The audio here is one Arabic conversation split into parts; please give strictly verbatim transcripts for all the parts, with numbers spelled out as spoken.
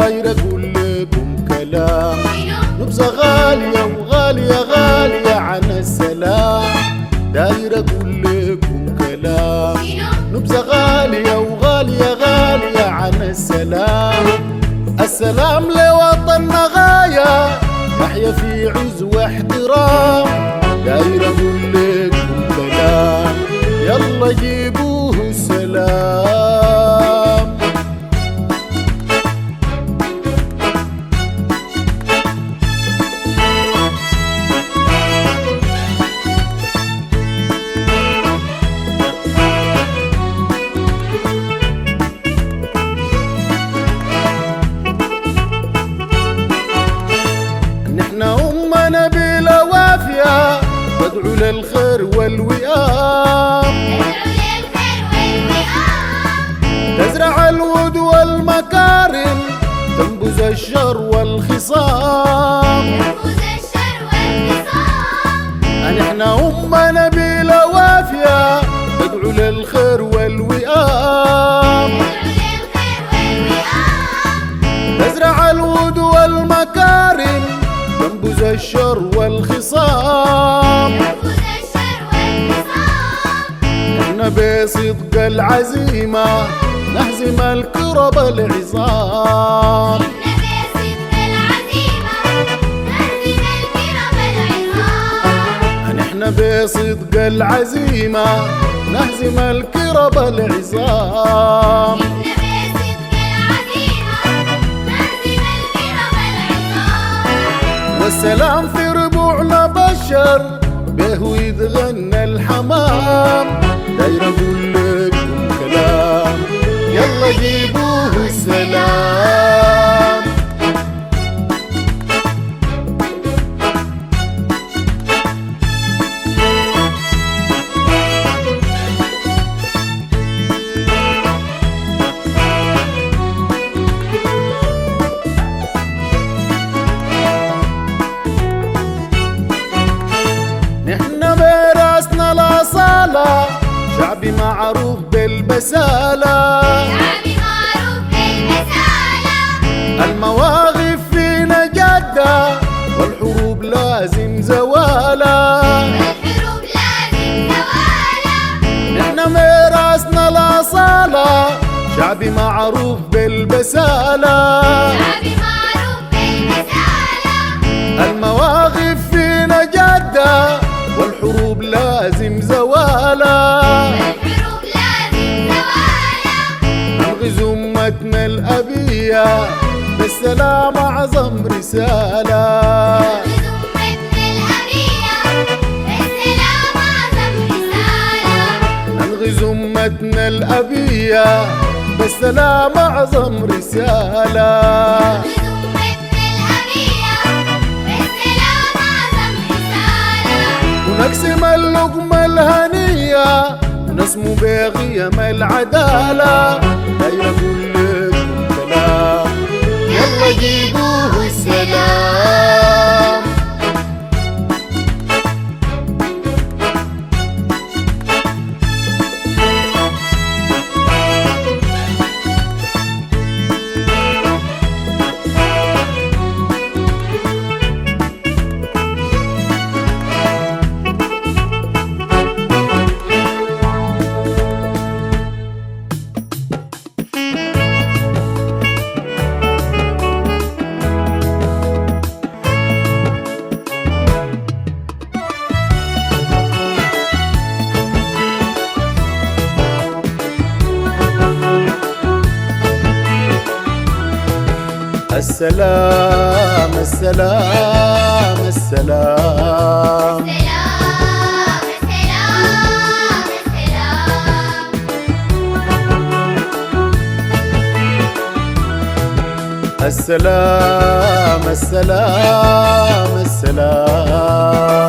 داير اقول لكم كلام، نبذة غالية وغالية غالية عن السلام. داير اقول لكم كلام، نبذة غالية وغالية غالية عن السلام. السلام لوطننا غاية، نحيا في عز واحترام. داير اقول لكم كلام، يلا جيبوه السلام. بدعو للخير والوئام، تزرع الود والمكارم، تنبذ الشر والخصام. نحن أمة نبيلة وافية، تدعو للخير والوئام، تزرع الود والمكارم، تنبذ الشر والخصام. احنا بصدق العزيمة نهزم الكرب العظام. احنا بصدق العزيمة نهزم الكرب العظام. والسلام في ربوعنا بشر، به يتغنى الحمام. داير اقول لكم كلام، يلا جيبوه السلام. شعبي معروف بالبسالة، شعبي معروف بالبسالة. المواقف فينا جادة، والحروب لازم زوالة، والحروب لازم زوالة. نحن ميراثنا الأصالة، شعبي معروف بالبسالة، شعبي معروف بالبسالة. المواقف فينا جادة، والحروب لازم زوالة، والحروب لازم زوالة. ننغز أمتنا الأبية بالسلام أعظم رسالة. ننغز أمتنا الأبية بالسلام أعظم رسالة. ننغز أمتنا الأبية بالسلام أعظم رسالة. ونقسم اللقمة الهنية، ونسمو بقيم العدالة. داير أقول لكم كلام، يلا جيبوه السلام. السلام السلام السلام السلام السلام السلام السلام.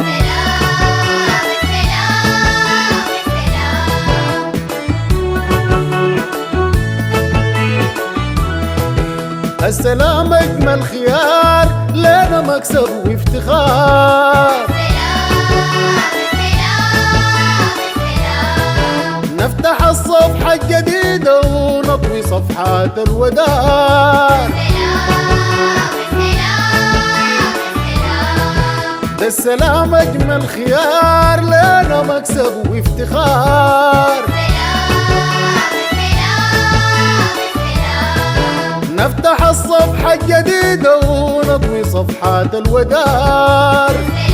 السلام أجمل خيار، لنا مكسب وافتخار. نفتح الصفحة الجديدة ونطوي صفحات الودار. السلام أجمل خيار لنا مكسب وافتخار. نفتح الصفحة الجديدة ونطوي صفحات الودار.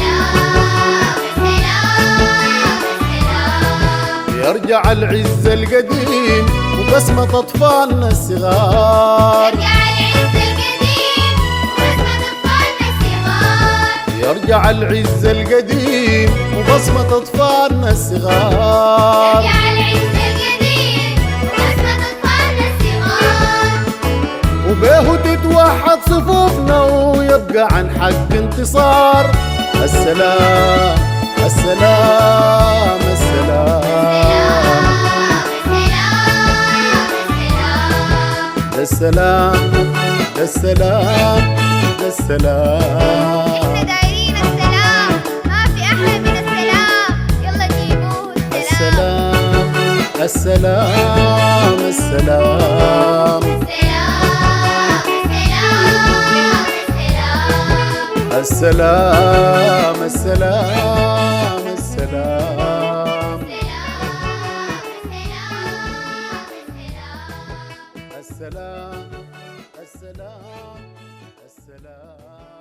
يرجع العز القديم وبسمة أطفالنا الصغار. يرجع العز القديم وبصمة أطفالنا الصغار. وبيه تتوحد صفوفنا ويبقى عن حق انتصار. السلام السلام السلام السلام السلام السلام. احنا دايرين السلام، ما في احلى من السلام، يلا جيبوه السلام. السلام السلام السلام السلام السلام السلام السلام السلام السلام.